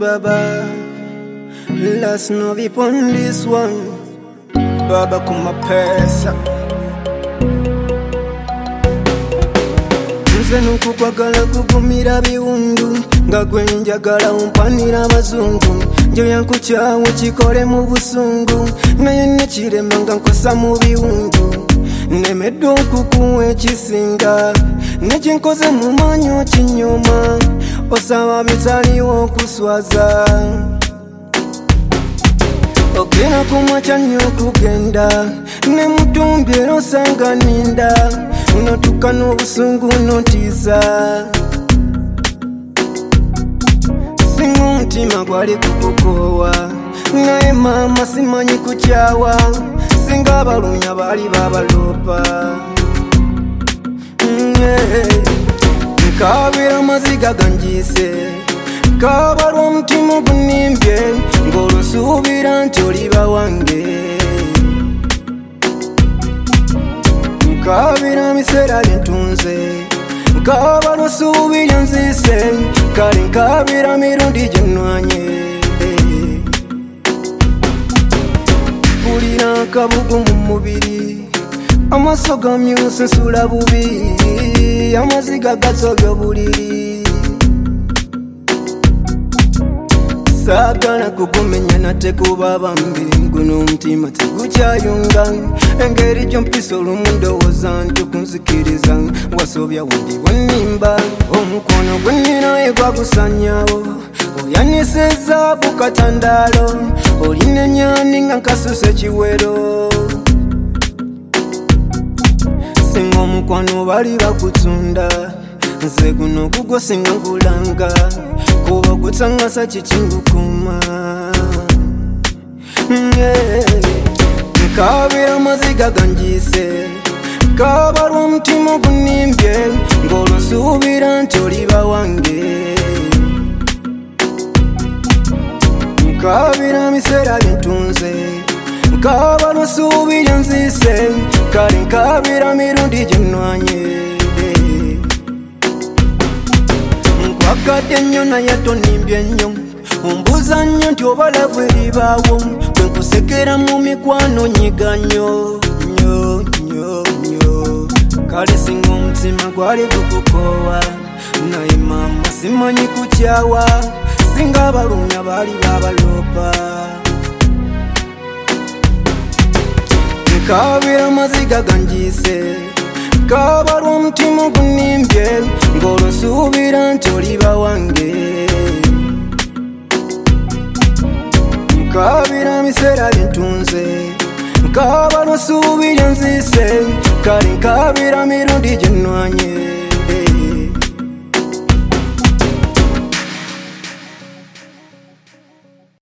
Baba, let's not be on this one. Baba kuma pesa nze nukukwagala kugumira biwundu nga gwe njagala umpanira abazungu njo yankukyawo kikole mu busungu naye nekirema nga nkosa mu biwundu nemedde okukuwa ekisinga nekyenkoze mu manyo kinyuma osaba bitaliwo okuswaza okera kumwacha nnyo okugenda ne mutumbi era osanga ninda notuka n'obusungu notiisa singa omutima gwali kukukoowa naye maama simanyi kukyawa singa abalumya baali babaloopa nkaabira amaziga ganjiise kaaba lw'omutima ogunimbye ng'olusuubira nti oliba wange nkaabira miseera byentunze nkaaba lw'osuubira nziise kale nkaabira mirundi gyenwanye mpulira akabugu mu mubiri amaaso gamyuse nsula bubi amaziga gasobya obuliri saagala kugumenya nate kuba bambi guno omutima tegukyayunga engeri gyompisa olumu ndowooza nti okunzikiriza wasobya wundi bwennimba omukono gwenninaye gwagusanyawo oyaniseza bukatandaalo olina ennyani nga nkasusa ekiwero singa omukwano bali bakutunda nze guno gugwo singa gulanga kuba gutsangasa kikingukuma nkaabira amaziga ganjiise kaaba lw'omutima ogunimbye ng'olusuubira nti oliba wange nkaabira miseera byentunze nkaaba lw'osuubira nziise kale nkaabira mirundi gyenwanye nkwagadde nnyo naye tonimbye nnyo ombuuza nnyo nti obalavu eribaawo kwe nkusekera mu mikwano nyiga nnyo nnyo nnyo nnyo kale singa omutima gwali gukukoowa naye maama simanyi kukyawa singa abalumya baali babaloopa nkaabira amaziga ganjiise kaaba lw'omutima ogunimbye ng'olusuubira nti oliba wange nkaabira miseera byentunze nkaaba lw'osuubira nziise kale nkaabira mirundi gyenwanye